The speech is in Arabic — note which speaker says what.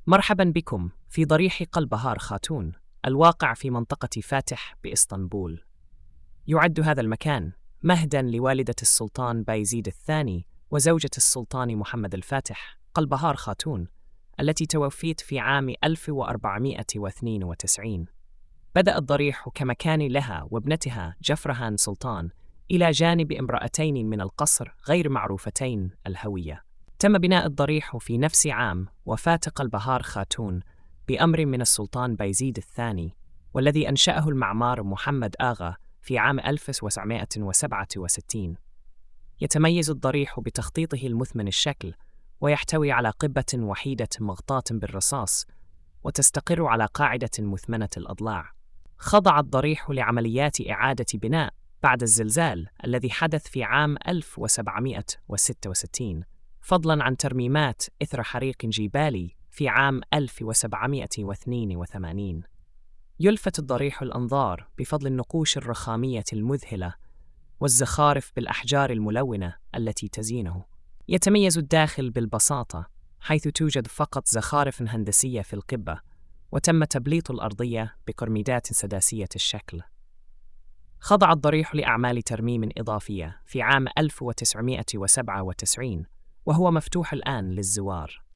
Speaker 1: مرحبا بكم في ضريح قلبهار خاتون الواقع في منطقة فاتح بإسطنبول. يعد هذا المكان مهدا لوالدة السلطان بايزيد الثاني وزوجة السلطان محمد الفاتح قلبهار خاتون التي توفيت في عام 1492. بدأ الضريح كمكان لها وابنتها جفرهان سلطان إلى جانب امرأتين من القصر غير معروفتين الهوية. تم بناء الضريح في نفس عام وفاة قلبهار خاتون بأمر من السلطان بايزيد الثاني، والذي أنشأه المعمار محمد آغا في عام 1967. يتميز الضريح بتخطيطه المثمن الشكل، ويحتوي على قبة وحيدة مغطاة بالرصاص، وتستقر على قاعدة مثمنة الأضلاع. خضع الضريح لعمليات إعادة بناء بعد الزلزال الذي حدث في عام 1766، فضلاً عن ترميمات إثر حريق جبالي في عام 1782. يلفت الضريح الأنظار بفضل النقوش الرخامية المذهلة والزخارف بالأحجار الملونة التي تزينه. يتميز الداخل بالبساطة، حيث توجد فقط زخارف هندسية في القبة، وتم تبليط الأرضية بقرميدات سداسية الشكل. خضع الضريح لأعمال ترميم إضافية في عام 1997، وهو مفتوح الآن للزوار.